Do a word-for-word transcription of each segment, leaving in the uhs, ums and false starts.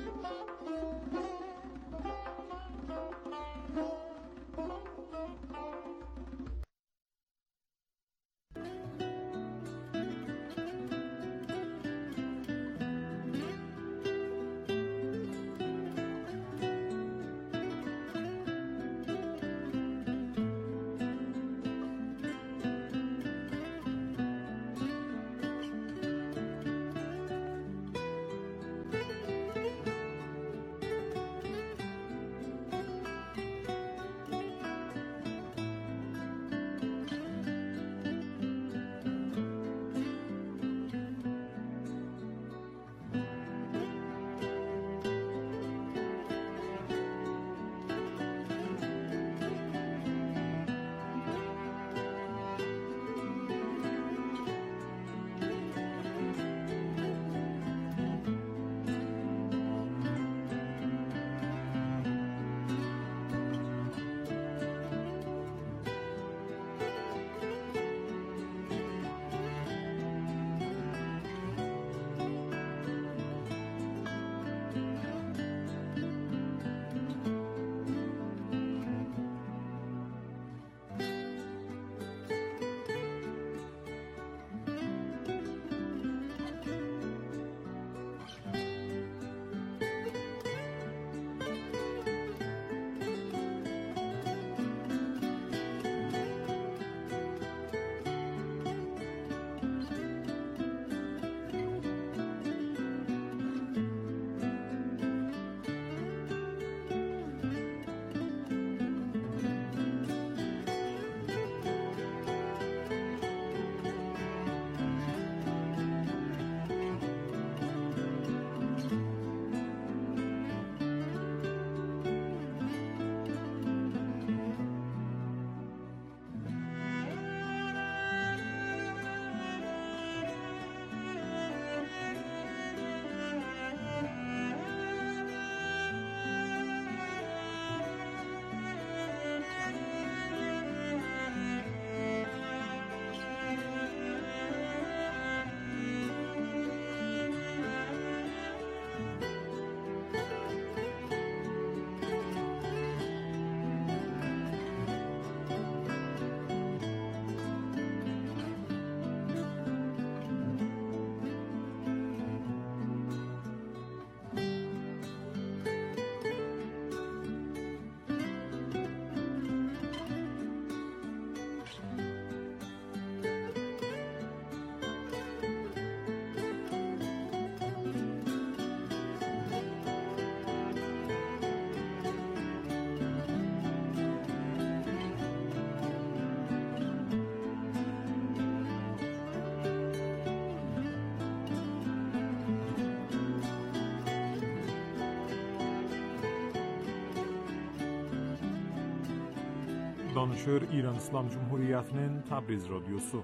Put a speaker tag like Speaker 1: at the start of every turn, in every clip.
Speaker 1: Danışır İran İslam Cumhuriyeti'nin Təbriz Radyosu.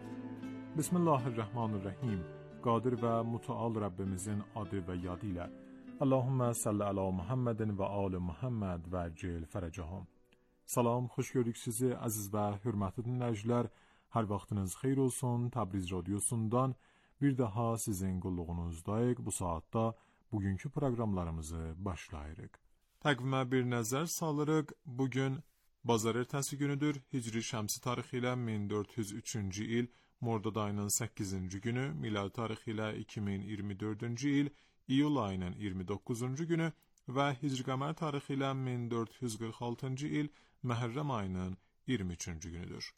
Speaker 1: Bismillahirrahmanirrahim. Qadir ve Muteal Rabbimizin adı ve yadıyla. Allahümme salli ala Muhammedin ve ali Muhammed ve cil ferecahum. Salam, xoş gördük sizi aziz ve hürmetli dinləyicilər. Her vaxtınız xeyir olsun. Təbriz Radyosu'ndan bir daha sizin qulluğunuzdayıq. Bu saatda bugünkü proqramlarımızı başlayırıq. Təqvimə bir nəzər salırıq. Bugün Bazar ertəsi günüdür. Hicri şəmsi tarixi ilə min dörd yüz üçüncü il, Mordad ayının səkkizinci günü, miladi tarixi ilə iki min iyirmi dördüncü il, iyul ayının iyirmi doqquzuncu günü və Hicri qəmər tarixi ilə min dörd yüz qırx altıncı il, Məhərrəm ayının iyirmi üçüncü günüdür.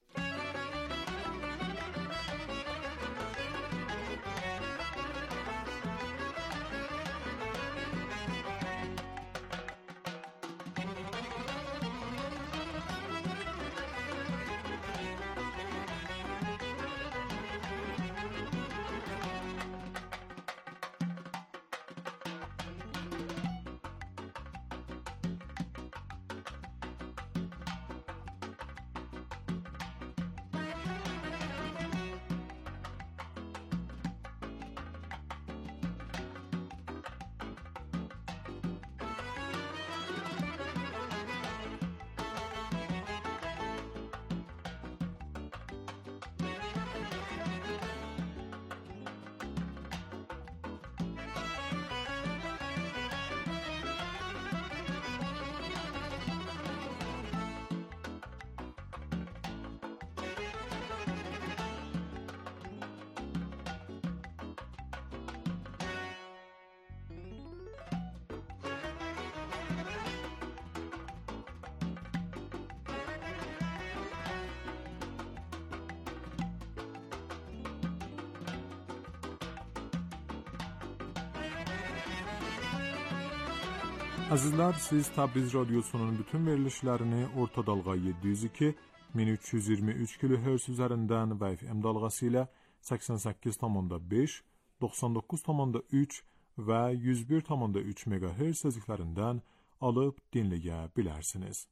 Speaker 1: Azizler, siz Tabriz Radyosu'nun bütün verilişlerini orta dalga yedi yüz iki bin üç yüz yirmi üç kilohertz üzerinden ve F M dalgasıyla seksen sekiz nokta beş, doksan dokuz nokta üç ve yüz bir nokta üç megahertz sözlüklerinden alıp dinleyebilirsiniz.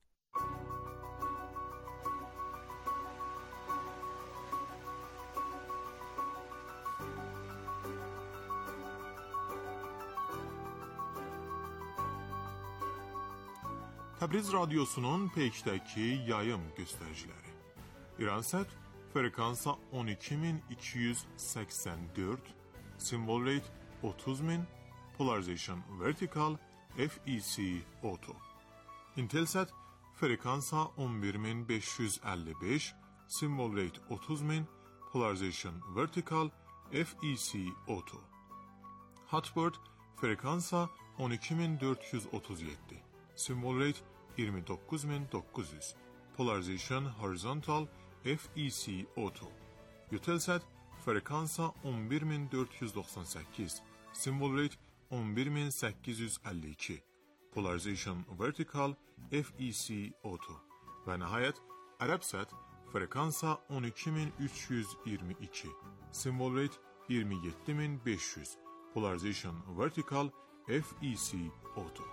Speaker 1: Tabriz Radyosu'nun peşteki yayım göstericileri. İransat frekansa on iki bin iki yüz seksen dört, symbol rate otuz bin, polarization vertical, F E C auto. Intelsat frekansa on bir bin beş yüz elli beş, symbol rate otuz bin, polarization vertical, F E C auto. Hotbird frekansa on iki bin dört yüz otuz yedi, symbol rate yirmi dokuz bin dokuz yüz, polarization horizontal, F E C auto. Eutelsat frekansa on bir bin dört yüz doksan sekiz, symbol rate on bir bin sekiz yüz elli iki, polarization vertical, F E C auto. Ve nihayet Arabsat frekansa on iki bin üç yüz yirmi iki, symbol rate yirmi yedi bin beş yüz, polarization vertical, F E C auto.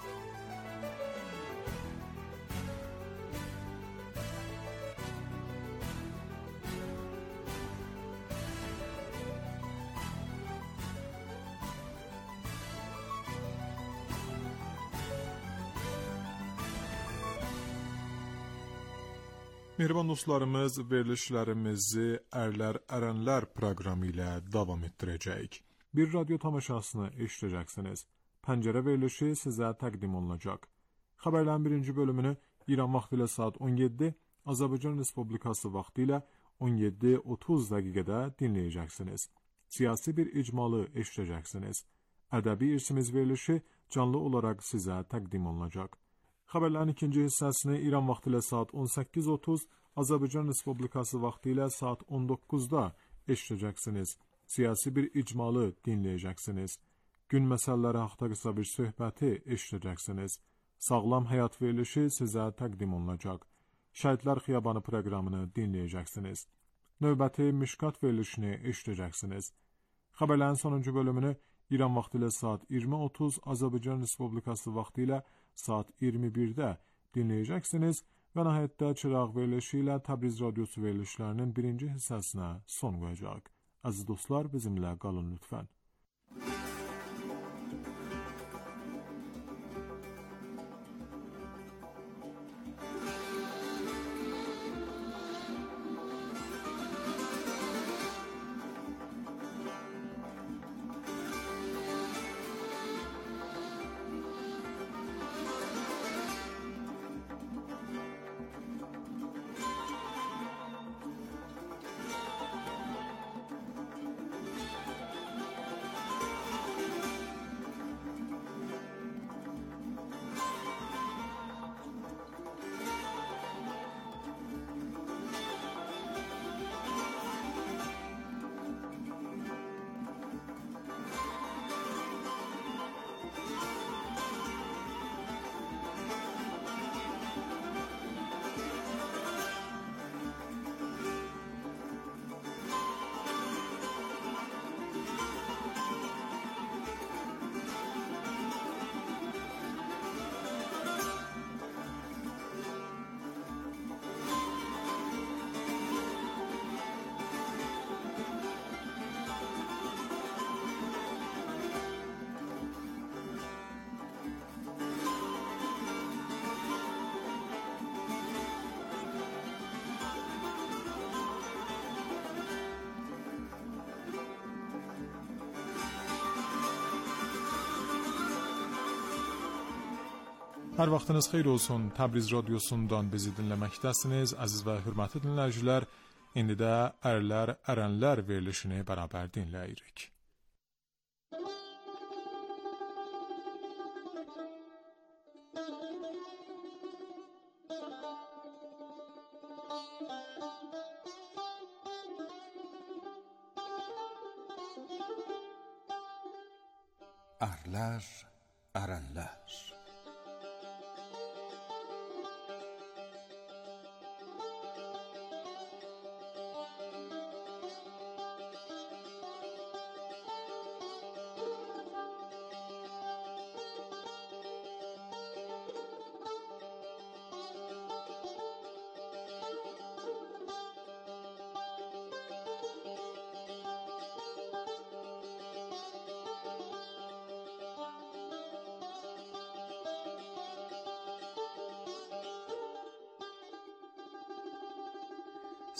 Speaker 1: Mehriban dostlarımız, verilişlərimizi Ərlər Ərənlər proqramı ilə davam etdirəcəyik. Bir radyo tamaşasını eşidəcəksiniz. Pəncərə verilişi sizə təqdim olunacaq. Xəbərlərin birinci bölümünü İran vaxtı ilə saat on yeddi, Azərbaycan Respublikası vaxtı ilə on yeddi otuz dəqiqədə dinləyəcəksiniz. Siyasi bir icmalı eşidəcəksiniz. Ədəbi irsimiz verilişi canlı olaraq sizə təqdim olunacaq. Xəbərlərin ikinci hissəsini İran vaxtı ilə saat on səkkiz otuz, Azərbaycan Respublikası vaxtı ilə saat on doqquzda eşidəcəksiniz. Siyasi bir icmalı dinləyəcəksiniz. Gün məsələləri haqqında qısa bir söhbəti eşidəcəksiniz. Sağlam həyat verilişi sizə təqdim olunacaq. Şəhidlər Xiyabanı proqramını dinləyəcəksiniz. Növbəti Mişkat verilişini eşidəcəksiniz. Xəbərlərin sonuncu bölümünü İran vaxtı ilə saat iyirmi otuz, Azərbaycan Respublikası vaxtı ilə saat iyirmi birdə dinləyəcəksiniz və nəhayətdə çıraq verilişi ilə Təbriz Radyosu verilişlərinin birinci hissəsinə son qoyacaq. Əziz dostlar, bizimlə qalın lütfən. Hər vaxtınız xeyir olsun. Təbriz Radyosu'ndan bizi dinləməkdəsiniz. Əziz və hörmətli dinləyicilər, indi də Ərlər Ərənlər verilişini bərabər dinləyirik.
Speaker 2: Ərlər Ərənlər.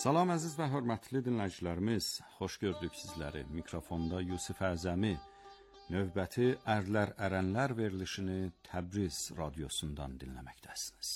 Speaker 2: Salam əziz və hörmətli dinləyicilərimiz, xoş gördük sizləri. Mikrofonda Yusif Əzəmi. Növbəti Ərlər Ərənlər verilişini Təbriz radiosundan dinləməkdəsiniz.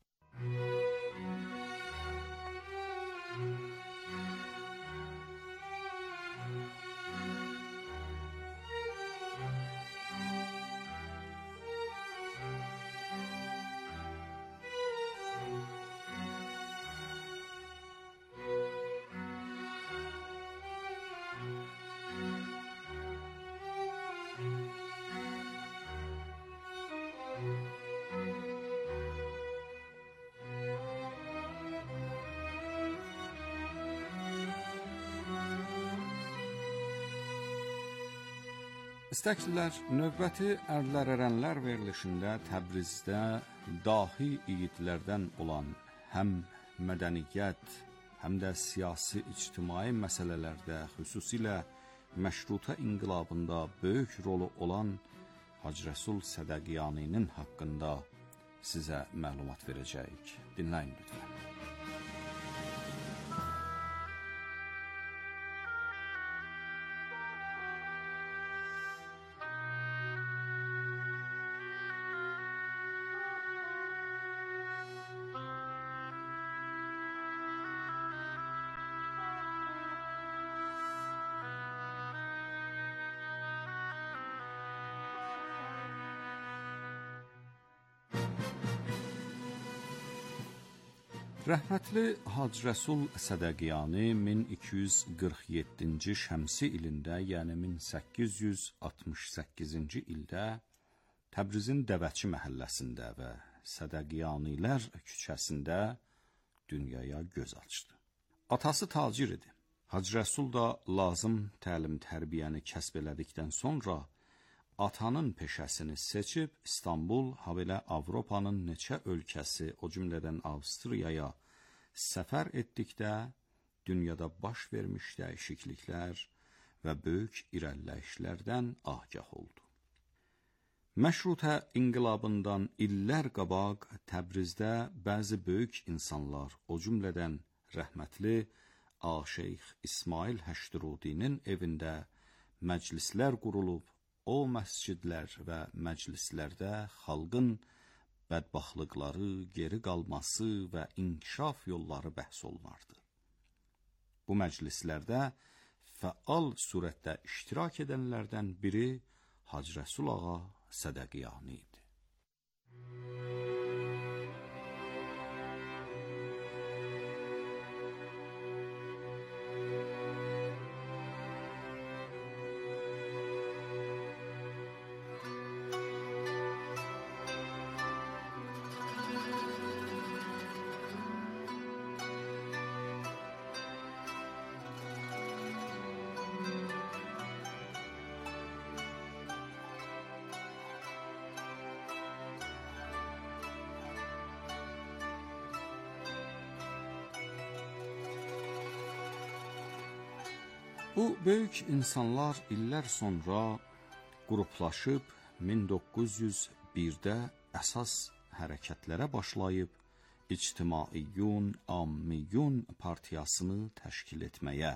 Speaker 2: İstəklilər, növbəti Ərlər Ərənlər verilişində Təbrizdə dahi igidlərdən olan həm mədəniyyət, həm də siyasi ictimai məsələlərdə, xüsusilə məşrutə inqilabında böyük rolu olan Hacı Rəsul Sədəqiyaninin haqqında sizə məlumat verəcəyik. Dinləyin lütfən. Rəhmətli Hacı Rəsul Sədəqiyani min iki yüz qırx yeddinci şəmsi ilində, yəni min səkkiz yüz altmış səkkizinci ildə Təbrizin Dəvəçi məhəlləsində və Sədəqiyanilər küçəsində dünyaya göz açdı. Atası tacir idi. Hacı Rəsul da lazım təlim-tərbiyəni kəsb elədikdən sonra atanın peşəsini seçib İstanbul, habelə Avropanın neçə ölkəsi, o cümlədən Avstriyaya səfər etdikdə dünyada baş vermiş dəyişikliklər və böyük irəliləyişlərdən agah oldu. Məşrutə inqilabından illər qabaq Təbrizdə bəzi böyük insanlar, o cümlədən rəhmətli Şeyx İsmail Həştrudinin evində məclislər qurulub, o məscidlər və məclislərdə xalqın bədbaxtlıqları, geri qalması və inkişaf yolları bəhs olunardı. Bu məclislərdə fəal surətdə iştirak edənlərdən biri Hacı Rəsul Ağa Sədəqiyani idi. Bu böyük insanlar illər sonra qruplaşıb min doqquz yüz birdə əsas hərəkətlərə başlayıb İctimaiyyun, Ammiyyun partiyasını təşkil etməyə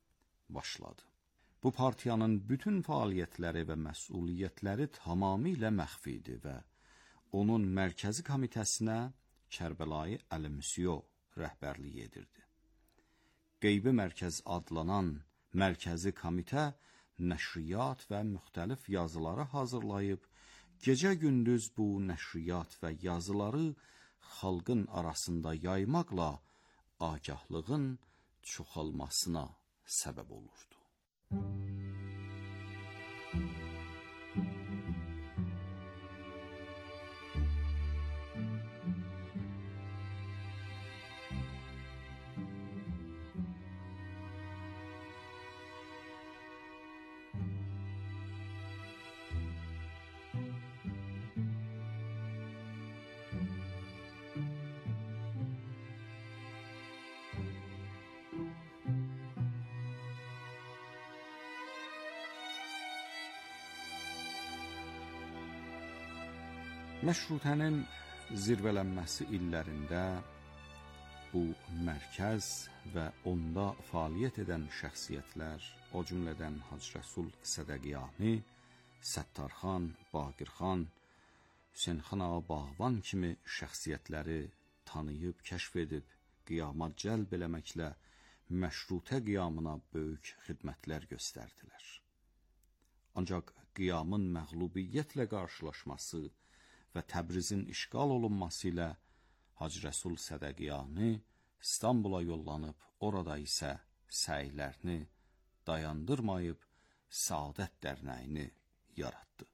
Speaker 2: başladı. Bu partiyanın bütün fəaliyyətləri və məsuliyyətləri tamamilə məxfi idi və onun mərkəzi komitəsinə Kərbəlayı Əli Müsyo rəhbərlik edirdi. Qeybi mərkəz adlanan mərkəzi komitə nəşriyyat və müxtəlif yazıları hazırlayıb, gecə-gündüz bu nəşriyyat və yazıları xalqın arasında yaymaqla agahlığın çoxalmasına səbəb olurdu. Məşrutənin zirvələnməsi illərində bu mərkəz və onda fəaliyyət edən şəxsiyyətlər, o cümlədən Hacı Rəsul Sədəqiyani, Səttarxan, Baqirxan, Hüseynxan ağa Bağvan kimi şəxsiyyətləri tanıyıb, kəşf edib, qiyama cəlb eləməklə məşrutə qiyamına böyük xidmətlər göstərdilər. Ancaq qiyamın məğlubiyyətlə qarşılaşması və Təbrizin işğal olunması ilə Hacı Rəsul Sədəqiyani İstanbula yollanıb, orada isə səylərini dayandırmayıb, Səadət Dərnəyini yaratdı.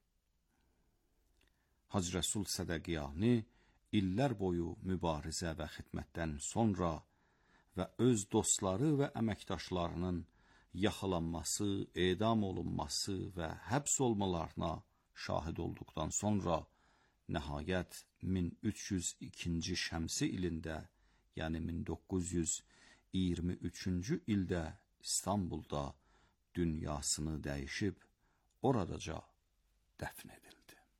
Speaker 2: Hacı Rəsul Sədəqiyani illər boyu mübarizə və xidmətdən sonra və öz dostları və əməkdaşlarının yaxalanması, edam olunması və həbs olmalarına şahid olduqdan sonra nəhayət min üç yüz ikinci şəmsi ilində, yəni min doqquz yüz iyirmi üçüncü ildə İstanbulda dünyasını dəyişib, oradaca dəfn edildi.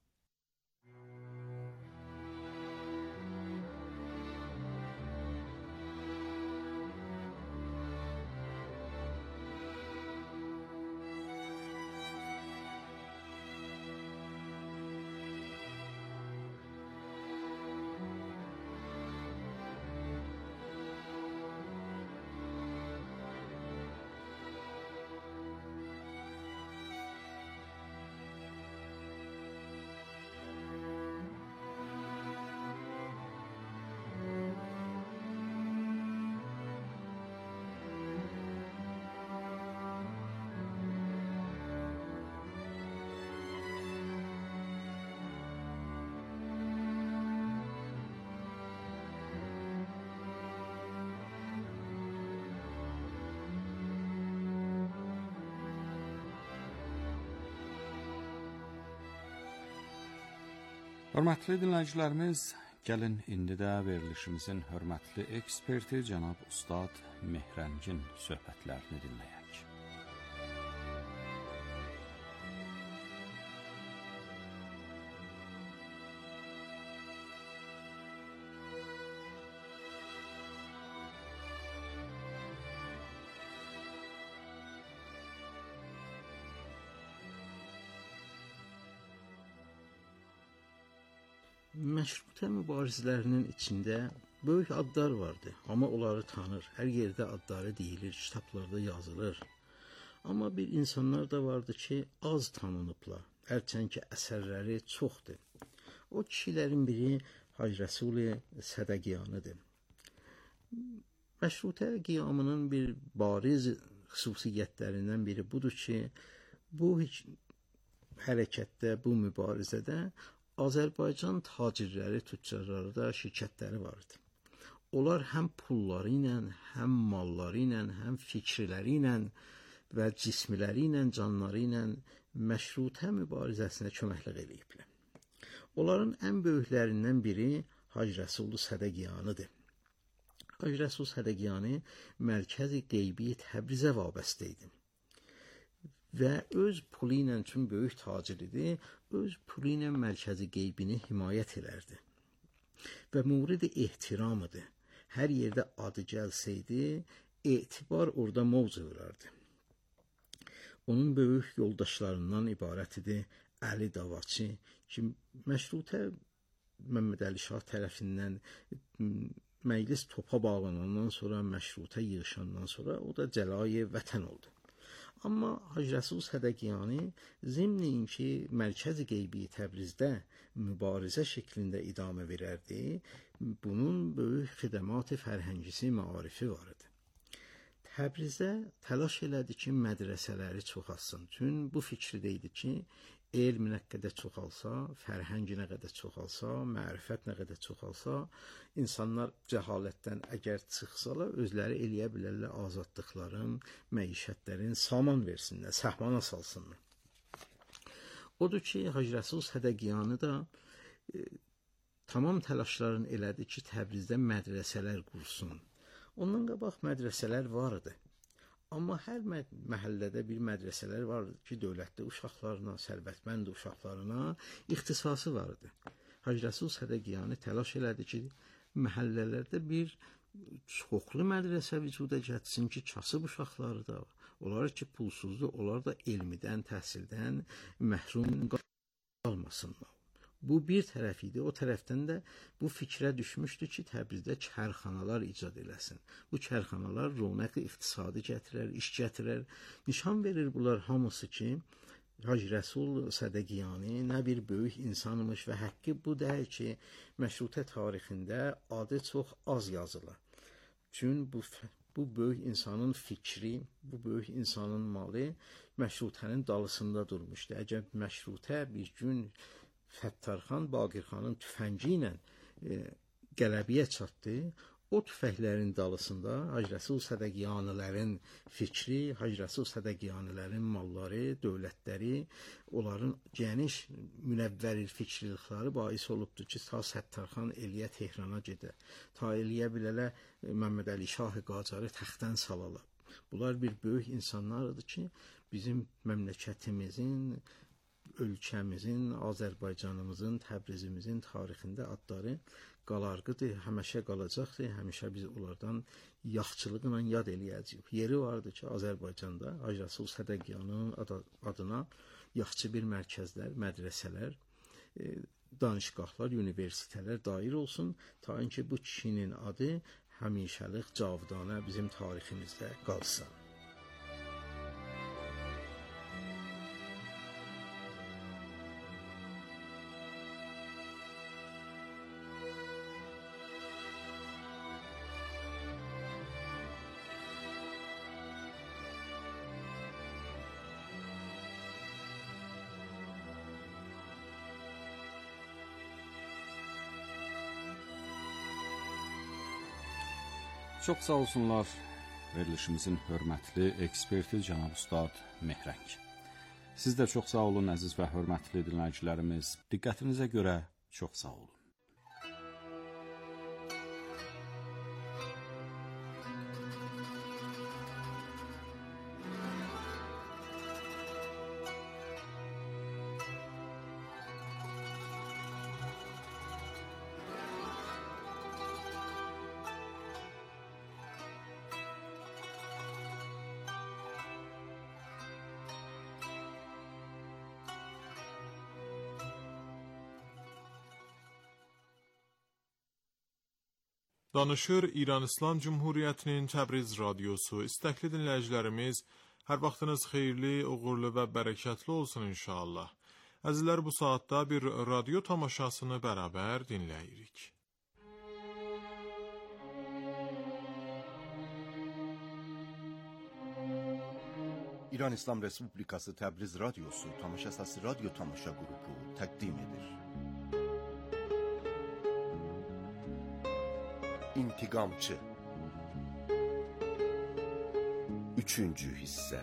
Speaker 2: Hörmətli dinləyicilərimiz, gəlin indi də verilişimizin hörmətli eksperti cənab Ustad Mehrəngin söhbətlərini dinləyək.
Speaker 3: Məşrutə mübarizələrinin içində böyük adlar vardı. Amma onları tanır. Hər yerdə adları deyilir, kitablarda yazılır. Amma bir insanlar da vardı ki, az tanınıblar. Hərçənd ki, əsərləri çoxdur. O kişilərin biri Hacı Rəsul Sədəqiyanidir. Məşrutə qiyamının bir bariz xüsusiyyətlərindən biri budur ki, bu hərəkətdə, bu mübarizədə Azərbaycan tacirləri, tüccarları da şirkətləri vardı. Onlar həm pulları ilə, həm malları ilə, həm fikirləri ilə və cismiləri ilə, canları ilə məşrutə mübarizəsinə köməklik eləyiblər. Onların ən böyüklərindən biri Hacı Rəsul Sədəqiyanidir. Hacı Rəsul Sədəqiyani Mərkəzi Qeybi Təbrizə vabəstə idi. Və öz pulu ilə, çünki böyük tacir idi, öz pulu ilə Mərkəzi Qeybini himayət edərdi. Və muridi ehtiram idi. Hər yerdə adı gəlsəydi, etibar orada mövzu verərdi. Onun böyük yoldaşlarından ibarət idi Əli Davaçı, ki, məşrutə Məmməd Əli Şah tərəfindən məclis topa bağlanandan sonra, məşrutə yığışandan sonra o da Cəlayi Vətən oldu. Amma Hacı Rəsul Sədəqiyani zimnin ki, Mərkəzi Qeybi Təbrizdə mübarizə şəklində idamə verərdi, bunun böyük xidəmat-ı fərhəngisi, maarifi var idi. Təbrizdə təlaş elədi ki, mədrəsələri çoxalsın. Çünki bu fikirdə idi ki, elm nə qədər çoxalsa, fərhəng nə qədər çoxalsa, mərifət nə qədər çoxalsa, insanlar cəhalətdən əgər çıxsalar, özləri eləyə bilərlər azadlıqların, məişətlərin saman versinlər, səhmana salsınlar. Odur ki, Hacı Rəsul Sədəqiyani da e, tamam təlaşlarını elədi ki, Təbrizdə mədrəsələr qursun. Ondan qabaq mədrəsələr var idi. Amma hər məhəllədə bir mədrəsələr vardı ki, dövlətli uşaqlarına, sərvətmənd uşaqlarına ixtisası vardı. Hacı Rəsul Sədəqiyani təlaş elədi ki, məhəllələrdə bir çoxlu mədrəsə vücuda gətirsin ki, kasıb uşaqları da var. Onlar ki, pulsuzdur, onlar da elmidən, təhsildən məhrum qalmasınlar. Bu bir tərəf idi. O tərəfdən də bu fikrə düşmüşdü ki, Təbrizdə kərxanalar icad eləsin. Bu kərxanalar ronaq iqtisadi gətirər, iş gətirər. Nişan verir bunlar hamısı ki, Hacı Rəsul Sədəqiyani nə bir böyük insanmış və həqqi bu deyil ki, məşrutə tarixində adı çox az yazılır. Çünki bu bu böyük insanın fikri, bu böyük insanın malı məşrutənin dalısında durmuşdu. Əgər məşrutə bir gün Fəttarxan Baqirxanın tüfəngi ilə e, qələbəyə çatdı. O tüfəklərin dalısında Hacı Rəsul Sədəqiyanilərin fikri, Hacı Rəsul Sədəqiyanilərin malları, dövlətləri, onların geniş münəvvər fikirlikləri bais olubdur ki, ta Səttarxan Eliyə Tehrana gedə, ta Eliyə bilələ Məmməd Əli Şah Qacarı təxtdən salalar. Bunlar bir böyük insanlardır ki, bizim məmləkətimizin, ölkəmizin, Azərbaycanımızın, Təbrizimizin tarixində adları qalarqıdır, həmişə qalacaqdır, həmişə biz onlardan yaxçılıqla yad eləyəcəyik. Yeri vardır ki, Azərbaycanda Hacı Rəsul Sədəqiyanın adına yaxçı bir mərkəzlər, mədrəsələr, danışqahlar, universitetlər dair olsun, ta ki bu kişinin adı həmişəlik cavdanə bizim tariximizdə qalsın.
Speaker 2: Çox sağ olsunlar verilişimizin hörmətli eksperti cənab Ustad Mehrəng. Siz də çox sağ olun əziz və hörmətli dinləyicilərimiz. Diqqətinizə görə çox sağ olun.
Speaker 1: Danışır İran İslam Cumhuriyyətinin Təbriz radiosu. İstəkli dinləyicilərimiz, hər vaxtınız xeyirli, uğurlu və bərəkətli olsun inşallah. Əzizlər, bu saatda bir radyo tamaşasını bərabər dinləyirik.
Speaker 4: İran İslam Respublikası Təbriz radiosu tamaşasası radyo tamaşa qrupu təqdim edir. İntiqamçı. Üçüncü hissə.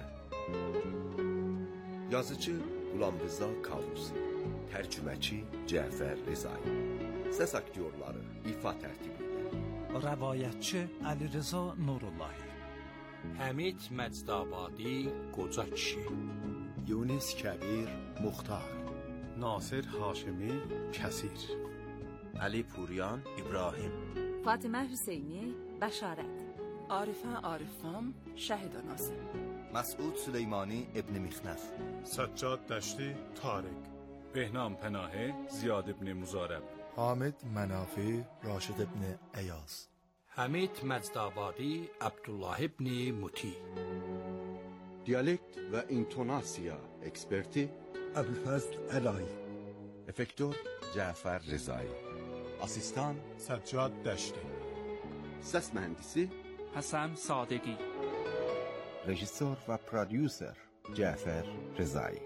Speaker 4: Yazıcı Qulam Rıza Kavusi, tərcüməçi Cəfər Rızai. Səs aktyorları ifa tərtibi ilə.
Speaker 5: Rəvayətçi Əli Rıza Nurullahi,
Speaker 6: Həmid Məcdabadi Qoca kişi,
Speaker 4: Yunus Kəbir Muxtar,
Speaker 7: Nasir Haşimi Kəsir,
Speaker 4: Əli Puriyan İbrahim,
Speaker 8: Fatimə Hüseyni Bəşarət,
Speaker 9: Arifə Arifam Şəhidanazi,
Speaker 4: Məsud Süleymani İbn Mixnəf,
Speaker 1: Səccad Dəşti Tariq,
Speaker 7: Behnam Pənahə Ziyad ibn Muzarəb,
Speaker 10: Hamid Mənafi Raşid ibn Əyaz,
Speaker 6: Həmid Məcdabadi Abdullah ibn Muti.
Speaker 4: Diyalekt və intonasiya eksperti
Speaker 10: Əbülfəzl Əlay,
Speaker 4: Efektör Cəfər Rızai, Asistan
Speaker 1: Səccad Dəşti,
Speaker 4: Səs mühəndisi
Speaker 5: Həsən Sadəqi,
Speaker 4: Rejissor və prodüser Cəfər Rızai.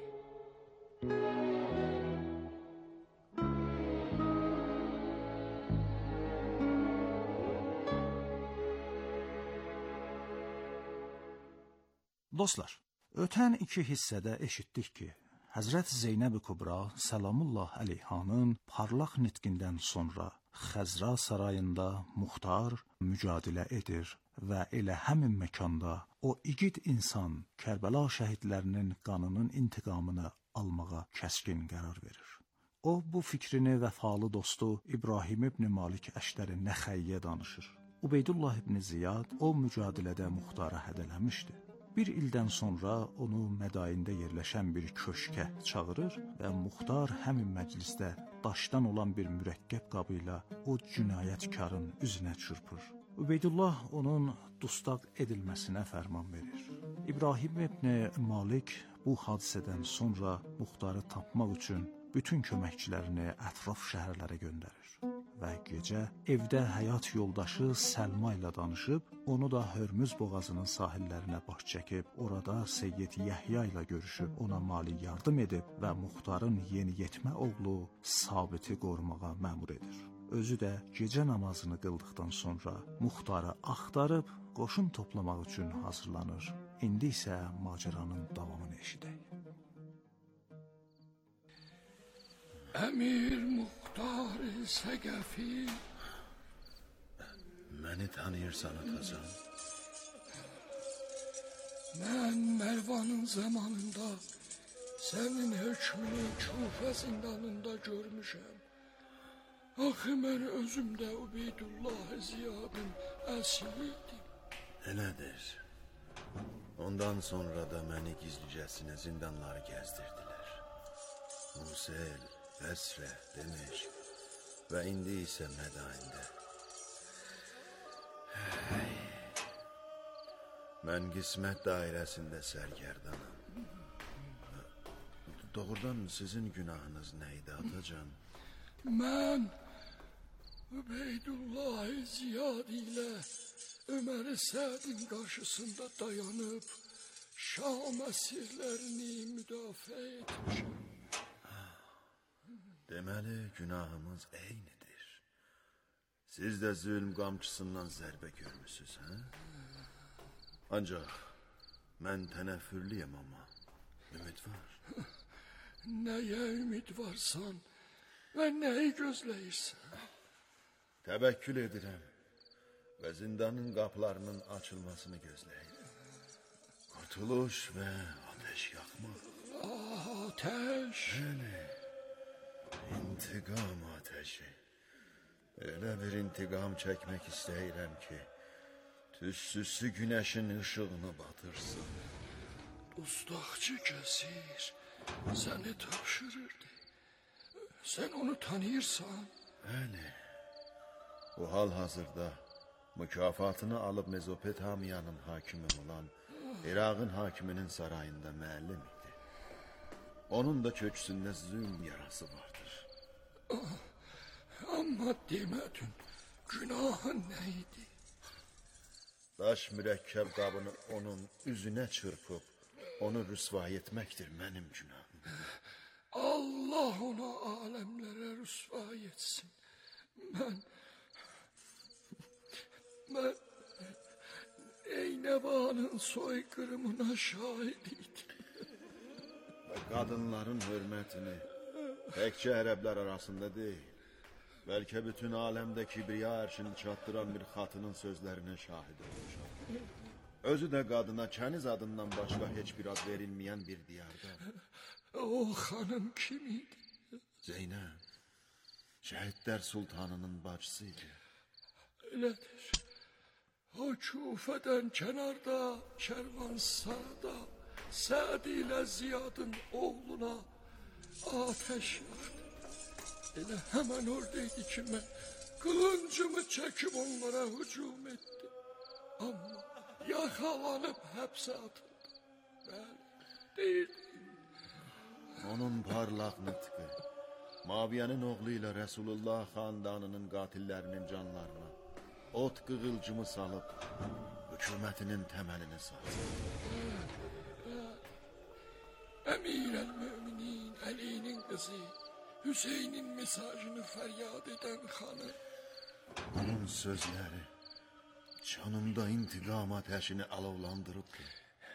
Speaker 5: Dostlar, ötən iki hissədə eşitdik ki, Həzrət Zeynəb-i Kubra Səlamullah əleyhanın parlaq nitqindən sonra Xəzra sarayında Muxtar mücadilə edir və elə həmin məkanda o igid insan Kərbəla şəhidlərinin qanının intiqamını almağa kəskin qərar verir. O, bu fikrini vəfalı dostu İbrahim ibn Malik Əşdəri Nəxəyyə danışır. Ubeydullah ibn Ziyad o mücadilədə Muxtara hədələmişdi. Bir ildən sonra onu mədayində yerləşən bir köşkə çağırır və Muxtar həmin məclisdə daşdan olan bir mürəkkəb qabı ilə o cinayətkarın üzünə çırpır. Ubeydullah onun dustaq edilməsinə fərman verir. İbrahim ibn Malik bu hadisədən sonra Muxtarı tapmaq üçün bütün köməkçilərini ətraf şəhərlərə göndərir və gecə evdə həyat yoldaşı Səlma ilə danışıb, onu da Hörmüz boğazının sahillərinə baş çəkib, orada Seyyid Yəhya ilə görüşüb, ona mali yardım edib və Muxtarın yeniyetmə oğlu Sabiti qorumağa məmur edir. Özü də gecə namazını qıldıqdan sonra Muxtarı axtarıb, qoşun toplamaq üçün hazırlanır. İndi isə macəranın davamını eşidək.
Speaker 11: Əmir Muxtar Səqəfi.
Speaker 4: Məni tanıyırsan atacan?
Speaker 11: Mən Mərvanın zamanında sənin hökmünü Kufə zindanında görmüşəm. Axı mən özüm də Ubeydullah Ziyadın əsiriydim.
Speaker 4: Elədir. Ondan sonra da məni gizlicəsinə zindanları gəzdirdilər. Musel, Bəsrə, Deməşq və indi isə Mədayində. Mən qismət dairəsində sərgərdanam. Doğrudan sizin günahınız nə idi atacan?
Speaker 11: Mən Ubeydullah Ziyad ilə Ömər Sədin qarşısında dayanıb Şam əsirlərini müdafiə etmişəm.
Speaker 4: Deməli, günahımız eynidir. Siz də zülm qamçısından zərbə görmüsünüz, hə? Ancaq mən tənəffürlüyəm, amma ümid var.
Speaker 11: Nəyə ümid varsan və nəyi gözləyirsən?
Speaker 4: Təvəkkül edirəm və zindanın qapılarının açılmasını gözləyirəm. Qurtuluş və ateş yaxmaq.
Speaker 11: Ateş?
Speaker 4: Bəli. İntiqam ateşi. Elə bir intiqam çəkmək istəyirəm ki, tüstüsü günəşin ışığını batırsın.
Speaker 11: Dustaqçı Kəsir səni tapşırırdı. Sən onu tanıyırsan?
Speaker 4: Bəli. O hal hazırda mükafatını alıb Mezopotamiyanın hakimi olan İraqın hakiminin sarayında müəllim idi. Onun da köksündə zülm yarası vardır.
Speaker 11: Amma demədin, günahın nə idi?
Speaker 4: Daş mürəkkəb qabını onun üzünə çırpıb, onu rüsvay etməkdir mənim günahım.
Speaker 11: Allah ona aləmlərə rüsvay etsin. Mən, mən Eynəvanın soyqırımına şahid idim.
Speaker 4: Və qadınların hörmətini təkcə ərəblər arasında deyil, bəlkə bütün aləmdə kibriya ərşini çatdıran bir xatının sözlərinə şahid olmuşam. Özü də qadına kəniz adından başqa heç bir ad verilməyən bir diyarda.
Speaker 11: O xanım kim idi?
Speaker 4: Zeynəb, şəhidlər sultanının bacısı idi.
Speaker 11: Elədir. O Kufədən kənarda, Kərvansarada, Səd ilə Ziyadın oğluna ateş yaxdı. Elə həmən oradaydı ki, mən qılıncımı çəkib onlara hücum etdim. Amma yaxalanıb həbsə atıldı. Bəli, deyirdim.
Speaker 4: Onun parlaq nitqi, Maviyənin oğlu ilə Rəsulullah xandanının qatillərinin canlarına ot qığılcımı salıb, hükümətinin təməlini saldı.
Speaker 11: Əmir-əl-Müminin Əlinin qızı, Hüseynin mesajını fəryad edən xanı.
Speaker 4: Onun sözləri canımda intiqam ateşini alovlandırıbdır.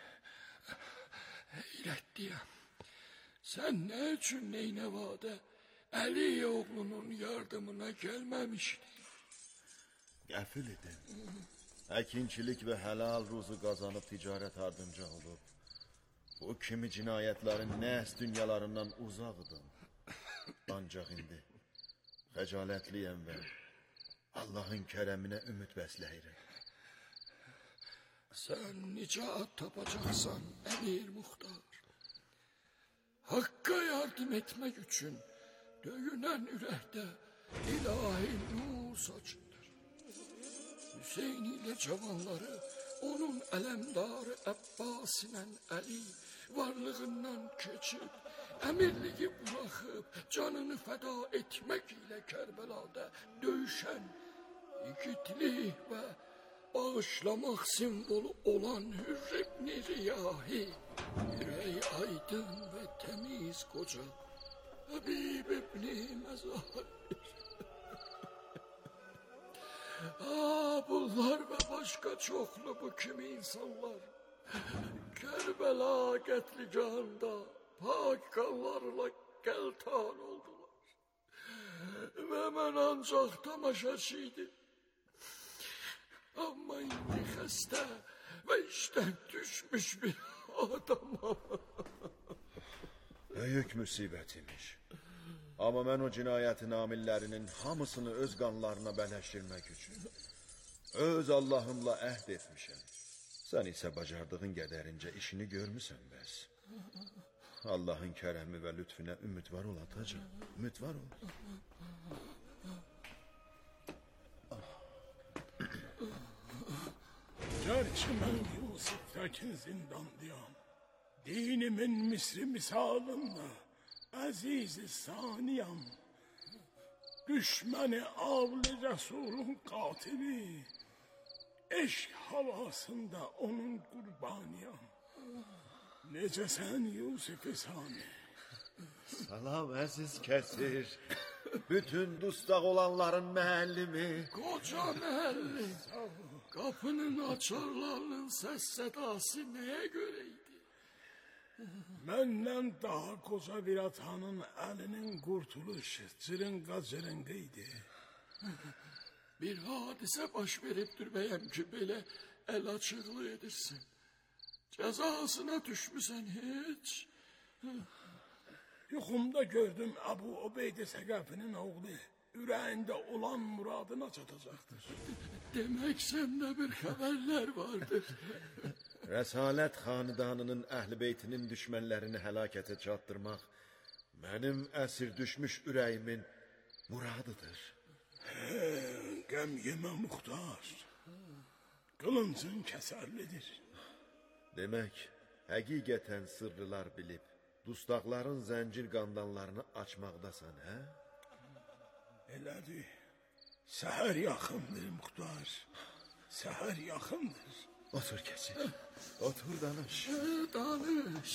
Speaker 11: Heyrətliyəm. Sən nə üçün Neynəvada Əli oğlunun yardımına gəlməmişdin?
Speaker 4: Qəfil edin. Əkinçilik və həlal ruzu qazanıb ticarət ardınca olub. Bu kimi cinayətlərin nəhs dünyalarından uzaq idim. Ancaq indi xəcalətliyəm və Allahın kərəminə ümid bəsləyirəm.
Speaker 11: Sən nicat tapacaqsan, Əmir Muxtar. Haqqa yardım etmək üçün döyünən ürəkdə ilahi nur saçındır. Hüseyin ilə cavanları, onun ələmdarı Əbbas ilə Əli varlığından keçib, əmirliyi buraxıb, canını fəda etmək ilə Kərbəlada döyüşən igidlik və bağışlamaq simvolu olan Hürr ibn Riyahi, ürəyi aydın və təmiz qoca Həbib ibn Məzahir. Ah, bunlar və başqa çoxlu bu kimi insanlar Kərbəla qətliganında pak qanlarla qəltan oldular. Və mən ancaq tamaşaçı idim. Amma indi xəstə və işdən düşmüş bir adamam.
Speaker 4: Böyük müsibət imiş. Amma mən o cinayətin amillərinin hamısını öz qanlarına bələşdirmək üçün öz Allahımla əhd etmişəm. Sən isə bacardığın qədərincə işini görmüsən bəs. Allahın kərəmi və lütfüne ümidvar ol atacaq. Ümidvar ol.
Speaker 11: Gerçi mən Yusuf'təkin zindandayam. Dinimin misri misalında əziz-i saniyam. Düşməni avli Resulun qatili. Eşk havasında onun qurbaniyam. Necəsən Yusuf-i Sani?
Speaker 4: Salam əziz Kəsir. Bütün dustaq olanların müəllimi.
Speaker 11: Qoca müəllim. Qapının açarlarının səs sədası nəyə görə idi? Məndən daha qoca bir atanın əlinin qurtuluş cırınqa-cırınqa idi. Bir hadisə baş veribdir bəyəm ki, belə əl açıqlı edirsən. Cəzasına düşmüsən heç? Yuxumda gördüm Əbu Ubeydə Səqəfinin oğlu ürəyində olan muradına çatacaqdır. Demək səndə bir xəbərlər vardır.
Speaker 4: Rəsalət xanidanının əhl-i beytinin düşmənlərini həlakətə çatdırmaq mənim əsir düşmüş ürəyimin muradıdır.
Speaker 11: Hə, qəm yemə Muxtar. Qılıncın kəsərlidir.
Speaker 4: Demək, həqiqətən sırrılar bilib, dustaqların zəncir qandanlarını açmaqdasan, hə?
Speaker 11: Elədir. Səhər yaxındır Muxtar. Səhər yaxındır.
Speaker 4: Otur Kəsir. Otur danış.
Speaker 11: Danış.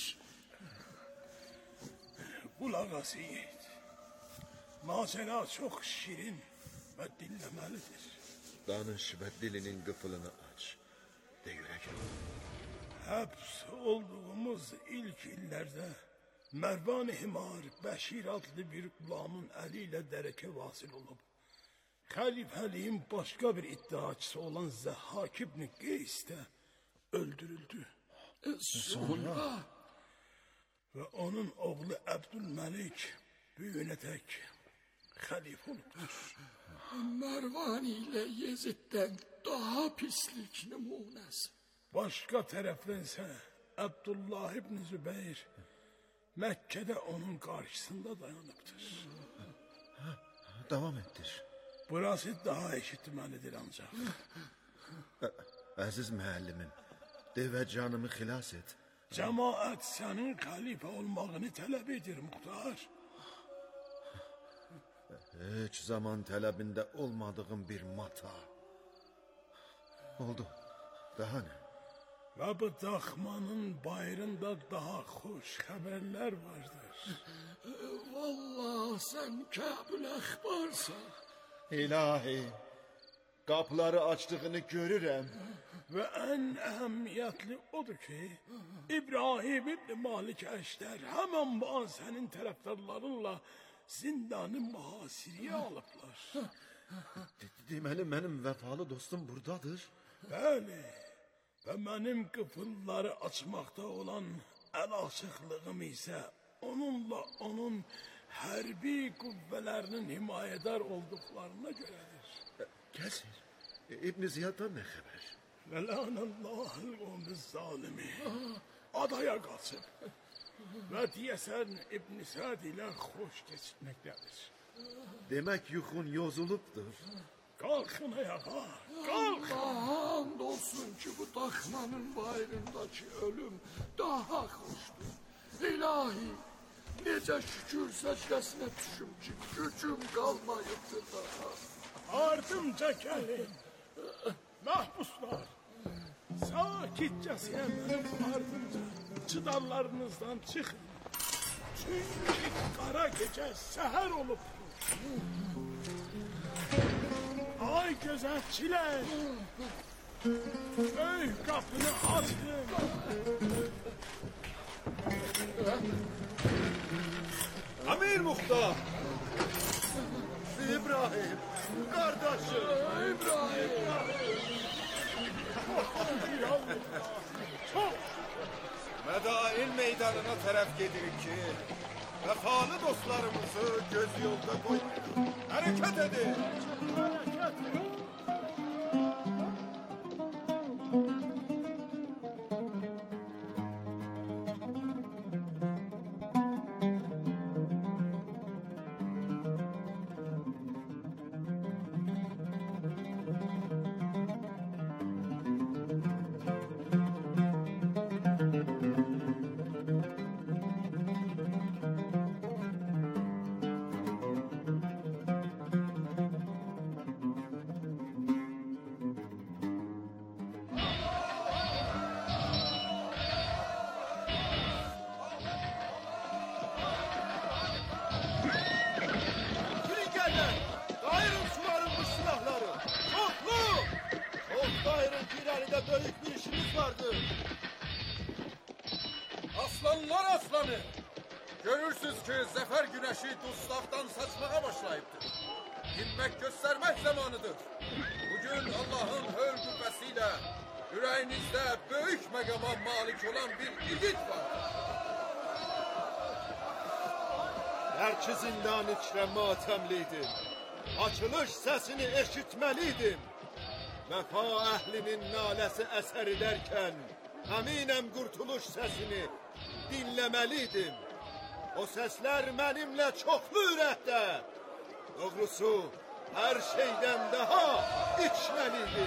Speaker 11: Qulaq as yiğit. Macera çox şirin və dinləməlidir.
Speaker 4: Danış və dilinin qıfılını aç. De yürək.
Speaker 11: Həbs olduğumuz ilk illərdə Mərvan-ı Himar Bəşir adlı bir qulamın əli ilə dərəkə vasil olub. Xəlifəliyin başqa bir iddiaçısı olan Zəhhak ibn Qeys də öldürüldü. Sonra və onun oğlu Əbdülməlik büyüyünə tək xəlifə olubdur. Mərvan ilə Yeziddən daha pislik nümunəsi. Başqa tərəfdən isə Abdullah ibn Zübeyir Məkkədə onun qarşısında dayanıbdır.
Speaker 4: Davam etdir.
Speaker 11: Burası daha eşitməlidir ancaq.
Speaker 4: Əziz müəllimim, de və canımı xilas et.
Speaker 11: Cəmaət sənin xəlifə olmağını tələb edir, Muxtar.
Speaker 4: Heç zaman tələbində olmadığım bir mata. Oldu, daha nə?
Speaker 11: Və bu daxmanın bayrında daha xoş xəbərlər vardır. Vallahi sən Kəbül əxbarsan.
Speaker 4: İlahi, qapıları açdığını görürəm.
Speaker 11: Və ən əhəmiyyətli odur ki, İbrahim ibn Malik Əşdər həmən bu an sənin tərəfdarlarınla zindanı mühasirəyə alıblar.
Speaker 4: Deməli, mənim vəfalı dostum buradadır.
Speaker 11: Bəli, və mənim qıfılları açmaqda olan əl açıqlığım isə onunla onun hərbi qüvvələrinin himayədar olduqlarına görədir.
Speaker 4: Kəsir, İbn Ziyaddan nə xəbər?
Speaker 11: Lələnəllahil qovmiz zalimi. Adaya qaçıb. Və deyəsən İbn Səd ilə xoş keçməkdədir.
Speaker 4: Demək yuxun yozulubdur.
Speaker 11: Qalxın ayağa, qalxın.
Speaker 12: And olsun ki bu daxmanın bayrındakı ölüm daha xoşdur. İlahi, necə şükür səcdəsinə düşüm ki, gücüm qalmayıbdır daha.
Speaker 11: Ardımca gəlin, məhbuslar. Sakitcəsiyə mənim ardımca çıdarlarınızdan çıxın. Çünki qara gecə səhər olubdur. Ay gözətçilər, böyük qapını açın.
Speaker 4: Amir Muxtar, İbrahim, qardaşım, İbrahim. Mədain meydanına tərəf gedirik ki, vəfalı dostlarımızı göz yolda qoymayın. Hərəkət edin! Hərəkət edin!
Speaker 12: Aslanlar aslanı! Görürsünüz ki zəfər günəşi dustaqdan saçmağa başlayıbdır. Himmet göstermek zamanıdır. Bugün Allah'ın hör qüvvəsiyle ürəyinizdə böyük məqama malik olan bir igid var.
Speaker 4: Dərki zindan içrə matəmliydim. Açılış səsini eşitməliydim. Vəfa əhlinin naləsi əsər edərkən əminəm qurtuluş səsini dinləməliydim. O səslər mənimlə çoxlu ürəkdə. Doğrusu hər şeydən daha içməlidir.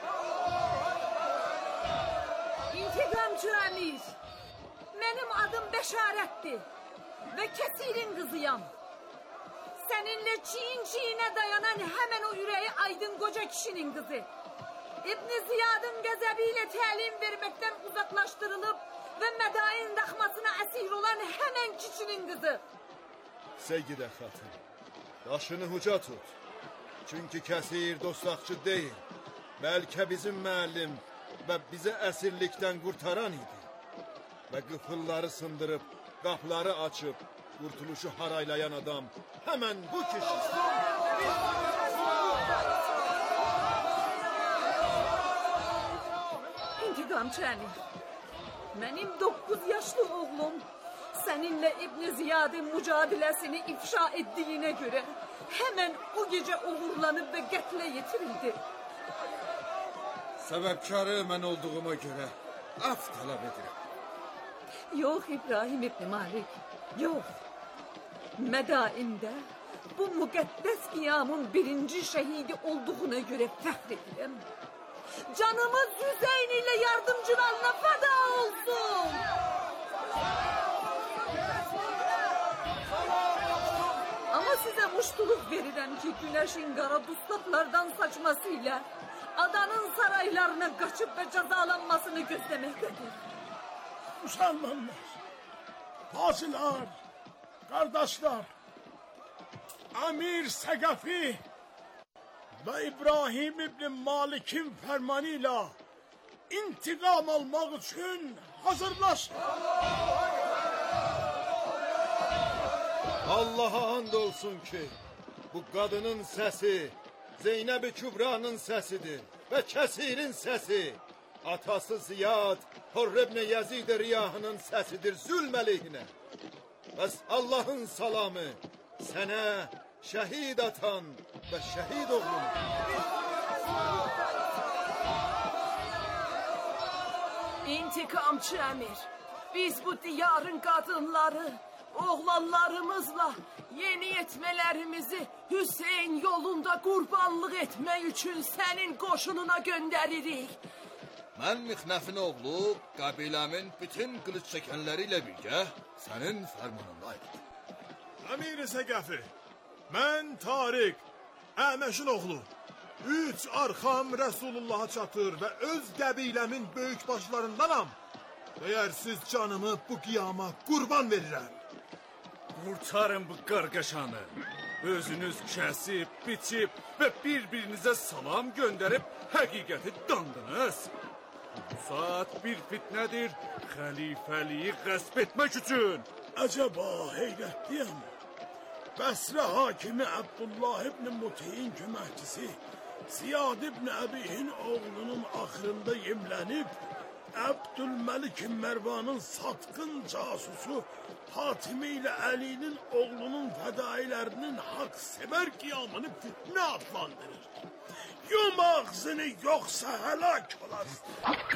Speaker 8: İntiqamçı əmir, mənim adım Bəşarətdir və Kəsirin qızıyam. Səninlə çiyin-çiyinə dayanan həmən o ürəyi aydın qoca kişinin qızı. İbn Ziyadın qəzəbi ilə təlim verməkdən uzaqlaşdırılıb və Mədain daxmasına əsir olan həmən kişinin qızı.
Speaker 4: Seyyidə xatın, daşını huca tut. Çünki Kəsir dostaqçı deyil. Bəlkə bizim müəllim və bizə əsirlikdən qurtaran idi. Və qıfılları sındırıb, qapıları açıb, qurtuluşu haraylayan adam həmən bu kişi.
Speaker 8: İntiqamçı əmir, mənim doqquz yaşlı oğlum səninlə İbn Ziyadın mücadiləsini ifşa etdiyinə görə həmən o gecə uğurlanıb və qətlə yetirildi.
Speaker 12: Səbəbkarı mən olduğuma görə af tələb edirəm.
Speaker 8: Yox İbrahim İbn Malik, yox. Mədaində bu müqəddəs qiyamın birinci şəhidi olduğuna görə fəxr edirəm. Canımız Hüseyin ile yardımcılarına feda olsun. Ama size muştuluk verirəm ki güneşin qara dustaqlardan saçmasıyla adanın saraylarına kaçıp ve cezalanmasını gözlemektedir.
Speaker 11: Müslümanlar, Fazılar, kardeşler, Amir Səqəfi və İbrahim İbn Malik'in fərmanıyla intiqam almaq üçün hazırlaşın.
Speaker 4: Allah'a and olsun ki bu qadının səsi Zeynəb-i Kübra'nın səsidir və Kəsirin səsi atası Ziyad Hurr ibn Yazid Riyahının səsidir zülm əleyhinə. Bəs Allah'ın salamı sənə şəhid atan və şəhid oğlum.
Speaker 8: İntikamçı emir, biz bu diyarın kadınları, oğlanlarımızla yeni yetmelerimizi Hüseyin yolunda kurbanlık etmek için senin koşununa gönderirik.
Speaker 12: Ben Mixnef'in oğlu, kabilemin bütün kılıç çekenleriyle birgə senin fermanındayım.
Speaker 1: Emir-i Səqəfi, mən Tariq, Əməşin oğlu. Üç arxam Resulullah'a çatır ve öz qəbiləmin böyük başlarındanam. Değersiz canımı bu qiyama kurban verirəm.
Speaker 7: Kurtarın bu qarqaşanı. Özünüz kəsib, biçib ve bir-birinizə salam gönderip həqiqəti dandınız. Bu saat bir fitnedir, xəlifəliyi qəsb etmək üçün.
Speaker 11: Acaba heyrətliyəm. Bəsrə hakimi Abdullah ibn Muti'in köməkçisi Ziyad ibn Əbihin oğlunun axırında yemlənib Abdülməlik Mervan'ın satqın casusu Hatimi ile Ali'nin oğlunun fədailərinin haqq-sevər qiyamını fitnə adlandırır. Yum ağzını yoksa helak olasın.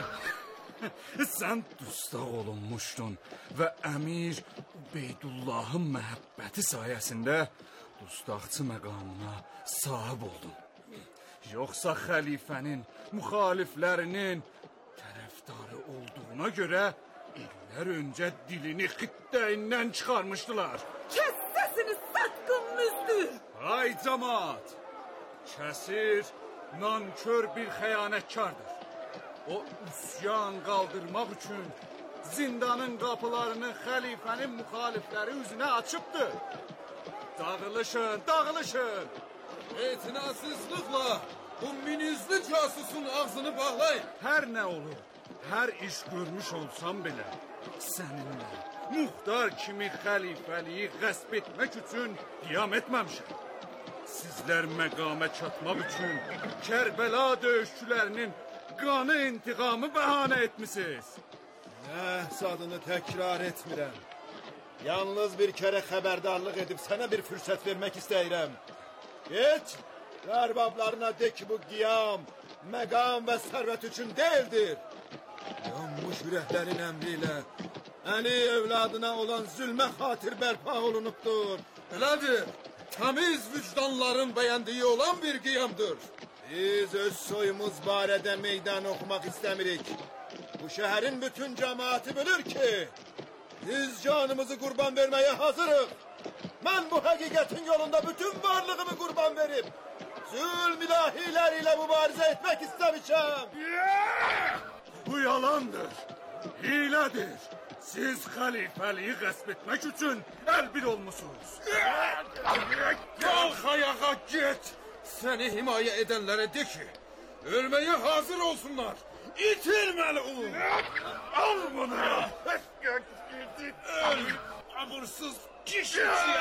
Speaker 7: Sen dustaq olunmuşdun ve Emir Ubeydullah'ın məhəbbəti sayesinde dustaqçı məqamına sahib oldun. Yoksa xəlifənin, müxaliflərinin tərəfdarı olduğuna göre iller önce dilini xittəyindən çıxarmışdılar.
Speaker 8: Kes sesini satqın müzdür.
Speaker 7: Ay cemaat, kəsir, nankör bir xəyanətkardır. O üsyan qaldırmaq üçün zindanın qapılarını xəlifənin müxalifləri üzünə açıbdır. Dağılışın, dağılışın.
Speaker 12: İtinasızlıkla bu minizli casusun ağzını bağlayın.
Speaker 7: Hər nə olur, hər iş görmüş olsam belə, səninlə muhtar kimi xəlifəliyi qəsb etmək üçün qiyam etməmişəm. Sizlər məqamə çatmaq üçün Kərbəla döyüşçülərinin qanı intiqamı bəhanə etmisiniz.
Speaker 4: Nəhs adını təkrar etmirəm. Yalnız bir kere xəbərdarlıq edib sənə bir fürsət vermək istəyirəm. Geç, ərbablarına de ki bu qiyam, məqam və sərvət üçün deyildir. Yanmış ürəklərin əmriyle Əli evladına olan zülmə xatir bərpa olunubdur.
Speaker 12: Elədir, təmiz vicdanların bəyəndiyi olan bir qiyamdır.
Speaker 4: Biz öz soyumuz barədə meydan oxumaq istəmirik. Bu şəhərin bütün cemaati bilir ki, biz canımızı qurban verməyə hazırıq. Mən bu həqiqətin yolunda bütün varlığımı qurban verib, zülm ilahilərilə mübarizə etmək istəmişəm.
Speaker 7: Bu yalandır, hilədir. Siz xəlifəliyi qəsb etmək üçün əlbir olmusunuz.
Speaker 12: Qalx ayağa get. Səni himayə edənlərə de ki, ölməyə hazır olsunlar. İtirməli olun.
Speaker 7: Al bunu.
Speaker 12: Öl, abırsız kişi.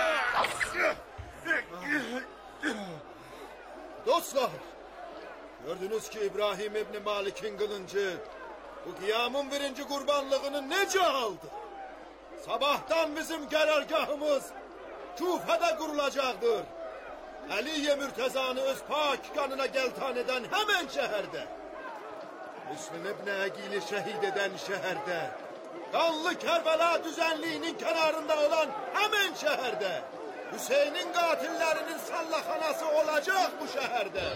Speaker 4: Dostlar, gördünüz ki İbrahim İbni Malik'in kılıncı bu qiyamın birinci qurbanlığını necə aldı? Sabahtan bizim qərargahımız Kufədə qurulacaqdır. Əliyə Mürtəzanı öz pak qanına gəltan edən həmən şəhərdə, Müslüm İbni Əqili şəhid edən şəhərdə, qanlı Kərbəla düzənliyinin kənarında olan həmən şəhərdə, Hüseynin qatillərinin sallaxanası olacaq bu şəhərdə.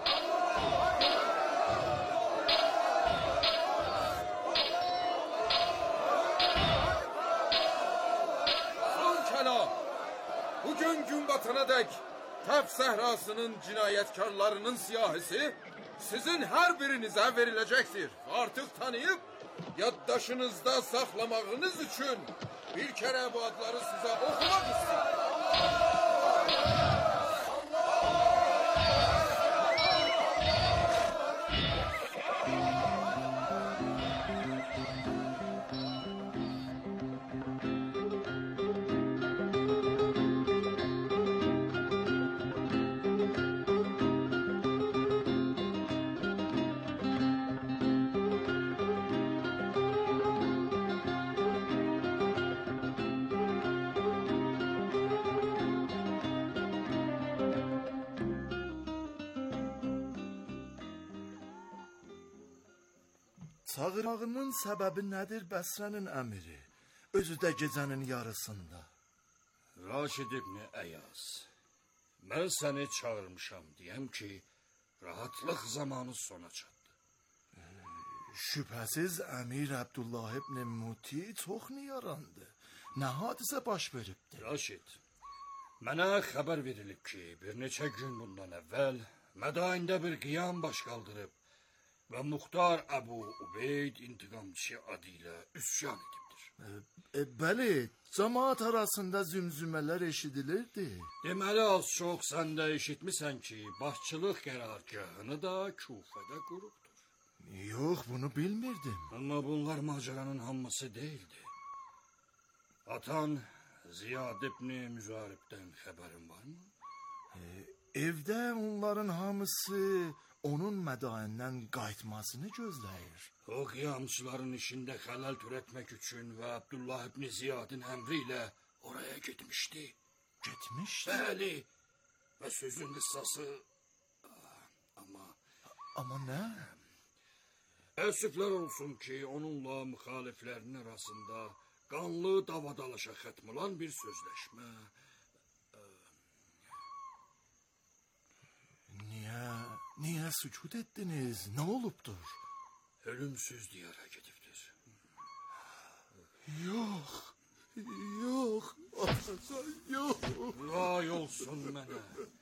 Speaker 12: Son kəlam, bugün gün batana dək Təf səhrasının cinayətkarlarının siyahisi sizin hər birinizə veriləcəkdir. Artıq tanıyıb, yaddaşınızda saxlamağınız üçün bir kərə bu adları sizə oxumaq istəyir.
Speaker 10: Çağırmağının səbəbi nədir Bəsrənin əmiri? Özü də gecənin yarısında.
Speaker 6: Raşid ibn Əyaz, mən səni çağırmışam deyəm ki, rahatlıq zamanı sona çatdı.
Speaker 10: Şübhəsiz əmir Abdullah ibn Muti çox niyarandı. Nə hadisə baş veribdi?
Speaker 6: Raşid, mənə xəbər verilib ki, bir neçə gün bundan əvvəl Mədayində bir qiyam baş qaldırıb və Muxtar Əbu Ubeyd intiqamçı adı ilə üsyan edibdir.
Speaker 10: E, e, bəli, cəmaat arasında zümzümələr eşidilirdi.
Speaker 6: Deməli az çox sən də eşitmisən ki, başçılıq qərargahını da Kufədə qurubdur.
Speaker 10: Yox, bunu bilmirdim.
Speaker 6: Amma bunlar macəranın hamısı deyildi. Atan Ziyad ibn Müzaribdən xəbərin varmı?
Speaker 10: E, evdə onların hamısı onun Mədayindən qayıtmasını gözləyir.
Speaker 6: O qiyamçıların işində xələl törətmək üçün və Abdullah ibn Ziyadın əmri ilə oraya getmişdi.
Speaker 10: Getmişdi?
Speaker 6: Bəli. Və sözün qıssası... Amma...
Speaker 10: Amma nə?
Speaker 6: Əsiflər olsun ki, onunla müxaliflərinin arasında qanlı davadalaşa xətm olan bir sözləşmə...
Speaker 10: Niyə, niyə sükut etdiniz? Nə olubdur?
Speaker 6: Ölümsüz diyara gedibdir.
Speaker 10: Yox, yox, atacan, yox.
Speaker 6: Vay olsun mənə.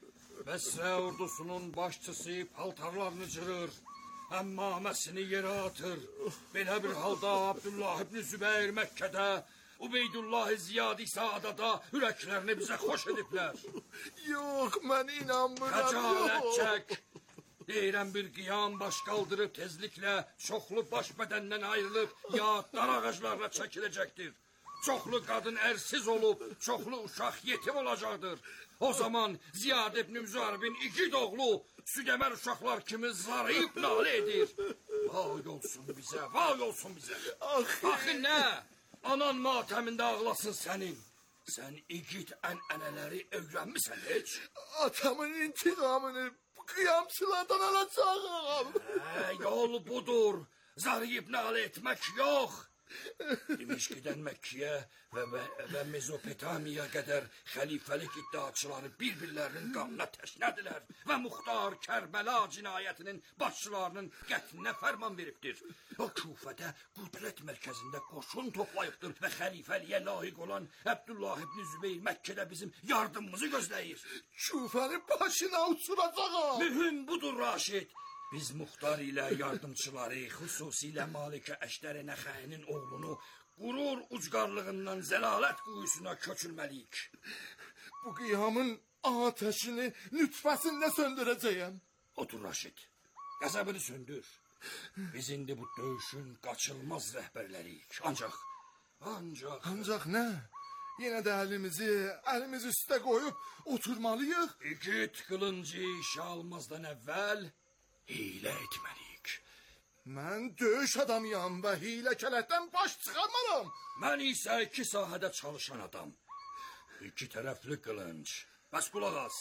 Speaker 6: Bəsrə ordusunun başçısı paltarlarını cırır, əmmaməsini yerə atır. Belə bir halda Abdullah ibn Zübeyir Məkkədə, Ubeydullah Ziyad isə adada ürəklərini bizə xoş ediblər.
Speaker 10: Yox, mən inanmıram,
Speaker 6: Xəcalət çək. Deyirəm bir qiyam baş qaldırıb tezliklə çoxlu baş bədəndən ayrılıb ya dar ağaclarına çəkiləcəkdir. Çoxlu qadın ərsiz olub, çoxlu uşaq yetim olacaqdır. O zaman Ziyad ibn Müzaribin iki doğlu sügəmər uşaqlar kimi zarıyıb nalə edir. Vay olsun bizə, vay olsun bizə. Axı nə? Anan matəmində ağlasın sənin. Sən igid ənənələri öyrənmisən heç?
Speaker 10: Atamın intiqamını qiyamçılardan alacağım.
Speaker 6: Hə, yol budur. Zarıyıb nalə etmək yox. Dimişqidən Məkkəyə və, və, və Mezopotamiya qədər xəlifəlik iddiaçıları bir-birlərinin qanına təşnədilər və Muxtar Kərbəla cinayətinin başçılarının qətlinə fərman veribdir. O Kufədə qudrət mərkəzində qoşun toplayıbdır və xəlifəliyə layiq olan Abdullah ibn Zübeyir Məkkədə bizim yardımımızı gözləyir.
Speaker 10: Kufəni başına uçuracağım.
Speaker 6: Mühüm budur Raşid. Biz Muxtar ilə yardımçıları, xüsusilə Malikə Əşdər Nəxəyinin oğlunu qurur ucqarlığından zəlalət quyusuna köçülməliyik.
Speaker 10: Bu qiyamın ateşini lütfəsində söndürəcəyəm.
Speaker 6: Otur Raşid, qəzəbini söndür. Biz indi bu döyüşün qaçılmaz rəhbərləriyik. Ancaq, ancaq...
Speaker 10: Ancaq nə? Yenə də əlimizi, əlimizi üstə qoyub oturmalıyıq.
Speaker 6: İgid qılıncı işə almazdan əvvəl... Hilə etməliyik.
Speaker 10: Mən döyüş adamıyam və hiləkələkdən baş çıxarmaram.
Speaker 6: Mən isə iki sahədə çalışan adam. İki tərəfli qılınc. Bəs qulaq az.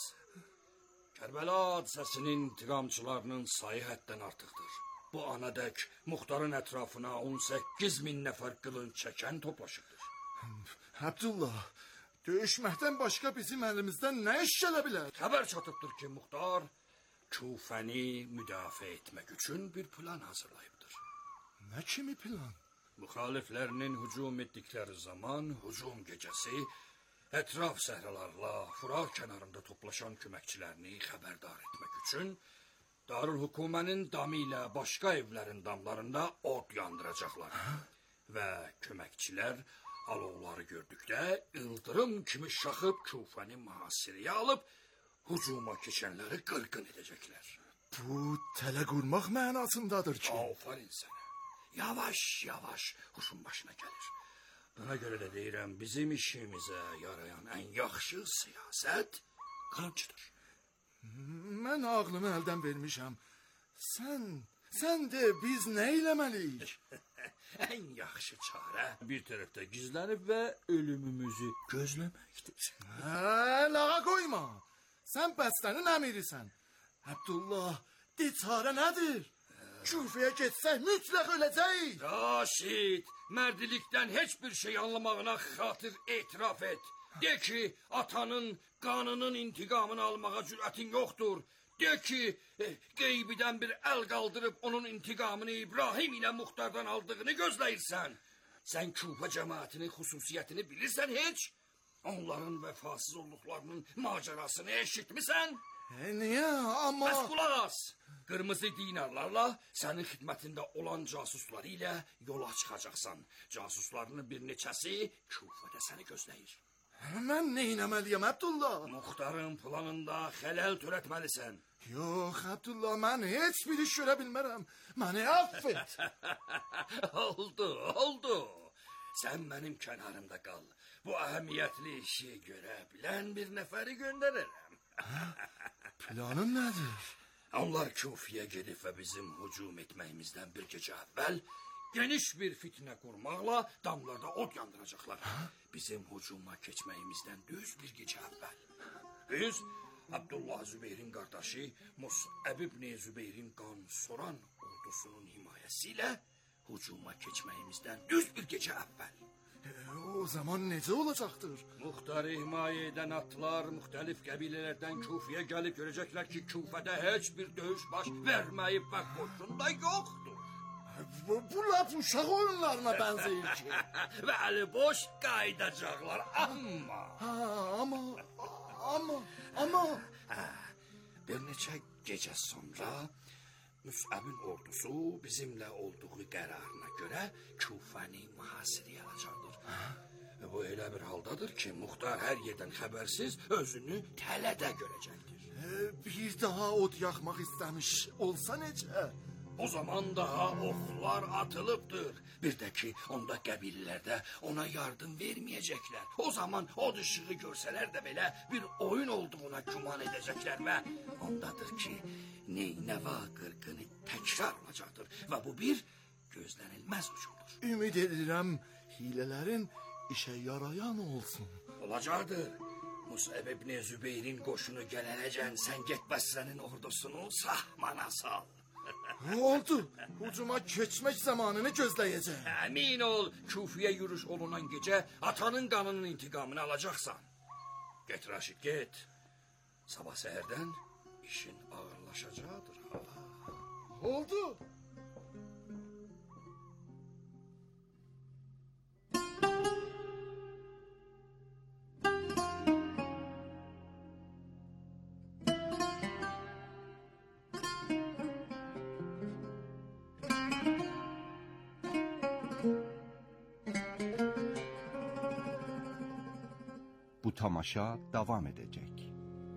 Speaker 6: Kərbəla hadisəsinin intiqamçılarının sayı həddən artıqdır. Bu anadək Muxtarın ətrafına on səkkiz min nəfər qılınc çəkən toplaşıbdır.
Speaker 10: Abdullah, döyüşməkdən başqa bizim əlimizdən nə iş gələ bilər?
Speaker 6: Xəbər çatıbdır ki, Muxtar Kufəni müdafiə etmək üçün bir plan hazırlayıbdır.
Speaker 10: Nə kimi plan?
Speaker 6: Müxaliflərinin hücum etdikləri zaman hücum gecəsi ətraf səhralarla Furar kənarında toplaşan köməkçilərini xəbərdar etmək üçün Darülhükumənin damı ilə başqa evlərin damlarında od yandıracaqlar. Və köməkçilər alovları gördükdə ildırım kimi şaxıb Kufəni mühasirəyə alıb hücuma keçənləri qırqın edəcəklər.
Speaker 10: Bu tələ qurmaq mənasındadır ki.
Speaker 6: Aferin sənə. Yavaş yavaş huşun başına gəlir. Buna görə də deyirəm, bizim işimizə yarayan ən yaxşı siyasət qılıncdır.
Speaker 10: Mən ağlımı əldən vermişəm. Sən, sən de biz nə eləməliyik?
Speaker 6: Ən yaxşı çarə bir tərəfdə gizlənib və ölümümüzü gözləməkdir.
Speaker 10: Hə, lağa qoyma. Sən Bəsrənin əmirisən. Abdullah, de çarə nədir? Küfeye getsək mütləq öləcəyik.
Speaker 6: Raşid, mərdilikdən heç bir şey anlamağına xatir etiraf et. De ki, atanın qanının intiqamını almağa cürətin yoxdur. De ki, qeybidən bir əl qaldırıb onun intiqamını İbrahim ilə Muxtardan aldığını gözləyirsən. Sən Küfə cəmaatinin xüsusiyyətini bilirsən heç? Onların vəfasız olduqlarının macerasını eşitmisən?
Speaker 10: E, niyə? Amma...
Speaker 6: Bəs qulaq as. Qırmızı dinarlarla sənin xidmətində olan casusları ilə yola çıxacaqsan. Casuslarının bir neçəsi Küfədə səni gözləyir.
Speaker 10: Mən neynəməliyəm, Abdullah?
Speaker 6: Muxtarın planında xələl törətməlisən.
Speaker 10: Yox, Abdullah, mən heç bir iş görə bilmərəm. Məni affet.
Speaker 6: Oldu, oldu. Sən mənim kənarımda qal. Bu əhəmiyyətli işi görə bilən bir nəfəri göndərərəm.
Speaker 10: Planın nədir?
Speaker 6: Onlar Küfəyə gedib və bizim hücum etməyimizdən bir gecə əvvəl geniş bir fitnə qurmaqla damlarda od yandıracaqlar. Bizim hücuma keçməyimizdən düz bir gecə əvvəl. Biz Abdullah Zübeyrin qardaşı Mus'ab ibn Zübeyrin qan soran ordusunun himayəsi ilə hücuma keçməyimizdən düz bir gecə əvvəl.
Speaker 10: E, o zaman necə olacaqdır?
Speaker 6: Muxtarı himayə edən atlar müxtəlif qəbilələrdən Küfəyə gəlib görəcəklər ki, Küfədə heç bir döyüş baş verməyib və qoşun da yoxdur.
Speaker 10: Bu, bu laf uşaq oyunlarına bənzəyir ki.
Speaker 6: Və əli boş qayıdacaqlar, amma...
Speaker 10: Ha, amma, amma, amma...
Speaker 6: Hə, bir neçə gecə sonra Mus'abın ordusu bizimlə olduğu qərarına görə Küfəni mühasirəyə alacaqdır. Bu elə bir haldadır ki, Muxtar hər yerdən xəbərsiz özünü tələdə görəcəkdir.
Speaker 10: E, bir daha od yaxmaq istəmiş olsa necə?
Speaker 6: O zaman daha oxlar atılıbdır. Bir də ki, onda qəbilələrdə ona yardım verməyəcəklər. O zaman od işığı görsələr də belə bir oyun olduğuna güman edəcəklər və ondadır ki, Neynəva qırğını təkrar olacaqdır və bu bir gözlənilməz hücumdur.
Speaker 10: Ümid edirəm hilələrin işə yarayan olsun.
Speaker 6: Olacaqdır. Mus'ab ibn Zübeyrin qoşunu gələnəcən sən get Bəsrənin ordusunu sahmana sal.
Speaker 10: Oldu. Hücuma keçmək zamanını gözləyəcəm.
Speaker 6: Əmin ol, Küfəyə yürüş olunan gecə atanın qanının intiqamını alacaqsan. Get Raşid, get. Sabah səhərdən işin ağırlaşacaqdır.
Speaker 10: Oldu.
Speaker 13: Bu tamaşa devam edecek.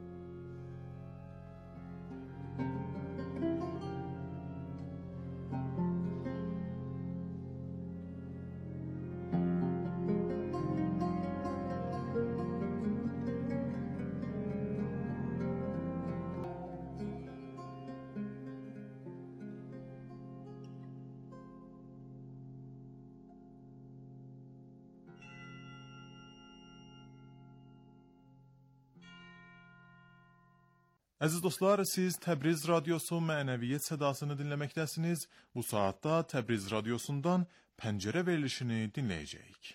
Speaker 1: Əziz dostlar, siz Təbriz Radyosu Mənəviyyət Sədasını dinləməkdəsiniz. Bu saatda Təbriz Radyosundan Pəncərə verilişini dinləyəcəyik.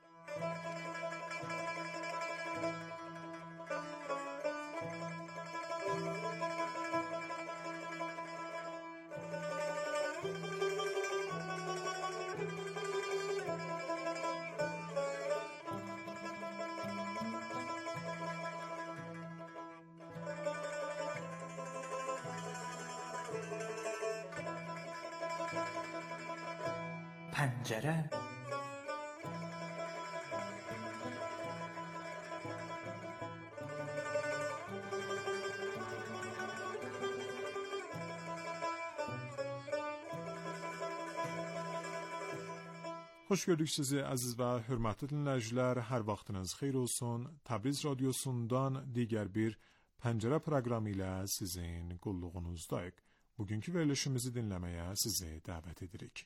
Speaker 14: Pəncərə.
Speaker 1: Xoş gördük sizi əziz və hörmətli dinləyicilər. Hər vaxtınız xeyir olsun. Təbriz Radyosundan digər bir Pəncərə proqramı ilə sizin qulluğunuzdayıq. Bugünkü verilişimizi dinləməyə sizi dəvət edirik.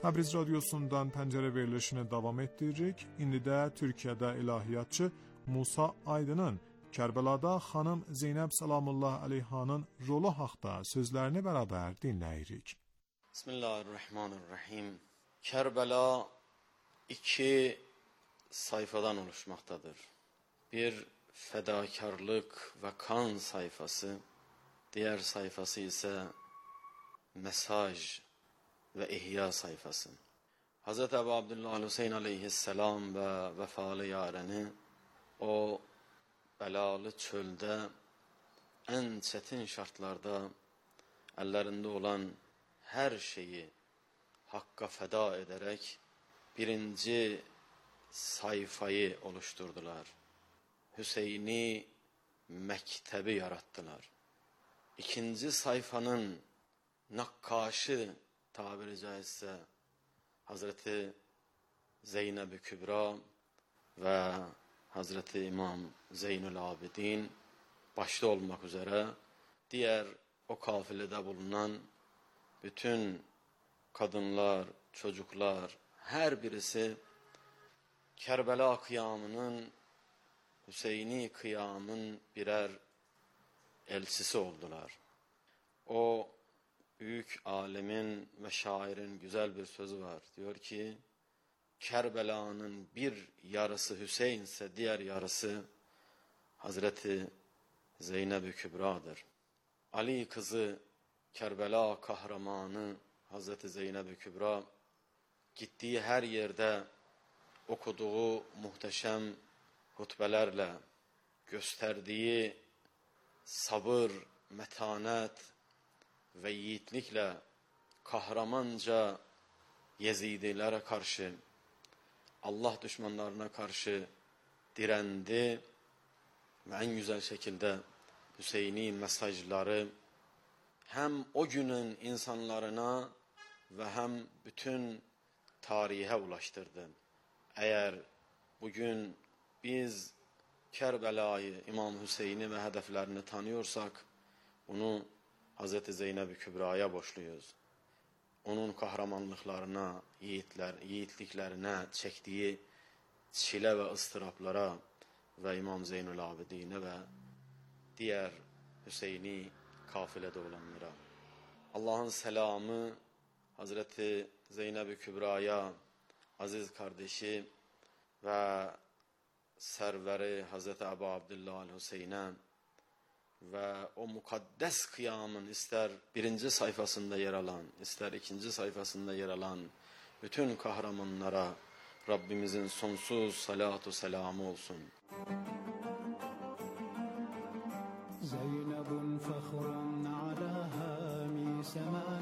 Speaker 1: Təbriz Radyosu'ndan Pencere verilişini devam ettiririk. İndi de Türkiye'de ilahiyatçı Musa Aydın'ın Kərbəlada xanım Zeynəb Salamullah Aleyhanın rolu haqda sözlərini beraber dinləyirik.
Speaker 14: Bismillahirrahmanirrahim. Kərbəla iki sayfadan oluşmaktadır. Bir fedakarlık ve kan sayfası, diğer sayfası ise mesaj ve ihya sayfası. Hazreti Ebu Abdullah Hüseyin aleyhisselam ve vefalı yareni o belalı çölde en çetin şartlarda ellerinde olan her şeyi Hakk'a feda ederek birinci sayfayı oluşturdular. Hüseyin'i mektebi yarattılar. İkinci sayfanın nakkaşı tabiri caizse Hazreti Zeynep-i Kübra ve Hazreti İmam Zeynül Abidin başta olmak üzere diğer o kafilede bulunan bütün kadınlar, çocuklar her birisi Kerbela kıyamının, Hüseyini kıyamın birer elçisi oldular. O büyük alemin ve şairin güzel bir sözü var. Diyor ki, Kerbela'nın bir yarısı Hüseyin ise diğer yarısı Hazreti Zeynep-i Kübra'dır. Ali kızı Kerbela kahramanı Hazreti Zeynep-i Kübra gittiği her yerde okuduğu muhteşem hutbelerle, gösterdiği sabır, metanet ve yiğitlikle kahramanca Yezidilere karşı, Allah düşmanlarına karşı direndi ve en güzel şekilde Hüseyin'i mesajları hem o günün insanlarına ve hem bütün tarihe ulaştırdı. Eğer bugün biz Kerbela'yı, İmam Hüseyin'i ve hedeflerini tanıyorsak, bunu Hazreti Zeynep-i Kübra'ya borçluyuz. Onun kahramanlıklarına, yiğitler, yiğitliklerine, çektiği çile ve ıstıraplara ve İmam Zeynül Abidin'e ve diğer Hüseyin'i kafilede olanlara. Allah'ın selamı Hazreti Zeynep-i Kübra'ya, aziz kardeşi ve serveri Hazreti Ebu Abdullah Hüseyin'e ve o mukaddes kıyamın ister birinci sayfasında yer alan, ister ikinci sayfasında yer alan bütün kahramanlara Rabbimizin sonsuz salatu selamı olsun.
Speaker 15: Zeynep'un fəxrən alə həmi səmə